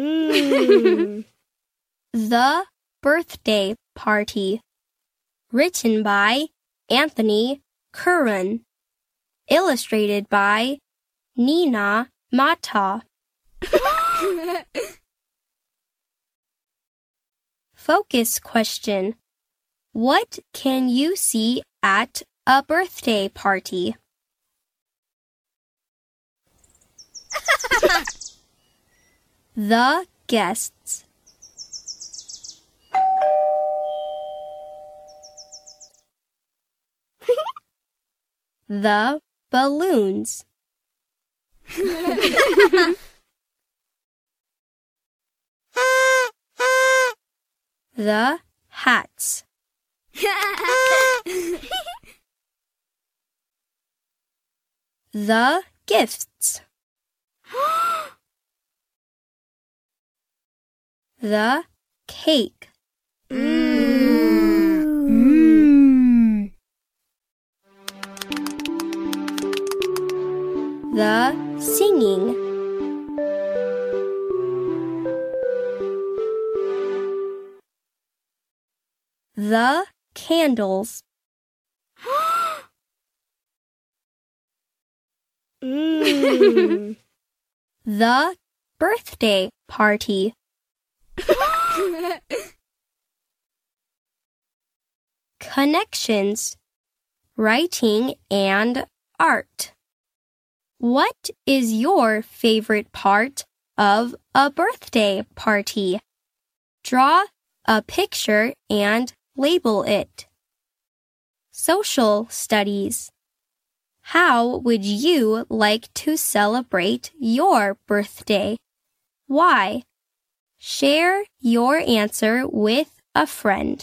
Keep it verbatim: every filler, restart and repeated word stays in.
Mm. The Birthday Party. Written by Anthony Curran. Illustrated by Nina Mata. Focus question. What can you see at a birthday party? The guests. The balloons. The hats. The gifts. The cake. Mm. The singing. The candles. Mm. The birthday party. Connections. Writing and art. What is your favorite part of a birthday party? Draw a picture and label it. Social studies. How would you like to celebrate your birthday? Why? Share your answer with a friend.